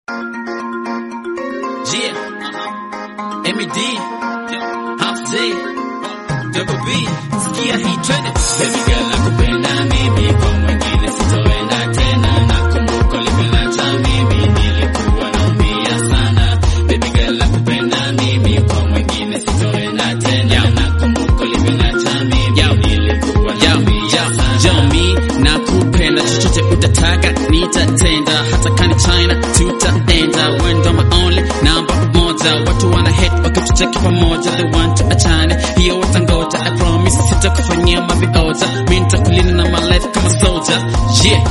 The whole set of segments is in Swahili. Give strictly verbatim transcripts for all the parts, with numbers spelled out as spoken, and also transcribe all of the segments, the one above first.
Yeah, uh-huh. M D, Half J, Double B, sikia hii twende. Baby girl nakupenda mimi, kwa mwingine sitoenda tena. Nakumbuka uliponiacha mimi, nilikuwa naumia sana. Baby girl nakupenda mimi, kwa mwingine sitoenda tena. Nakumbuka uliponiacha mimi, nilikuwa naumia sana. Yo, me nakupenda, chochote utataka nitatenda. Hata kani China tutaenda. Wendo my only number moja. Watu wana hate wakitucheki pamoja, they want to achane, hiyo watangoja. I promise sitakufanyia mavioja, mimi nitakulinda na my life kama soldier. Yeah,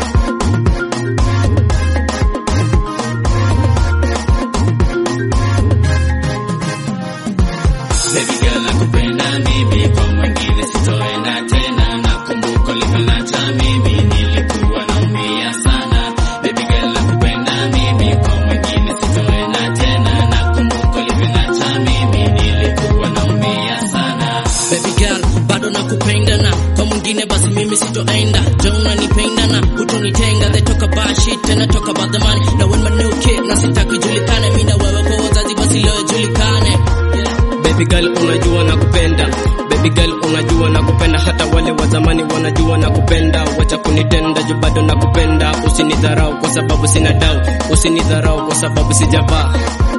baby girl nakupenda mimi, kwa mwingine sitoenda tena. Nakumbuka uliponiacha mimi, nilikuwa naumia sana. Baby girl nakupenda mimi, kwa mwingine sitoenda tena. Nakumbuka uliponiacha mimi, nilikuwa naumia sana. Baby girl, bado nakupenda na kwa mwingine basi mimi sitoenda. Don't unanipenda na utonitenga. They talk about shit and I talk about the money. Now when my new kid na sitaki julikane, mimi na wewe kwa wazazi basi leo julikane. Baby girl unajua nakupenda, baby girl unajua nakupenda, hata wale wa zamani wanajua nakupenda. Wacha kunitenda juu bado nakupenda, usinidharau kwa sababu sina dau, usinidharau kwa sababu sijavaa.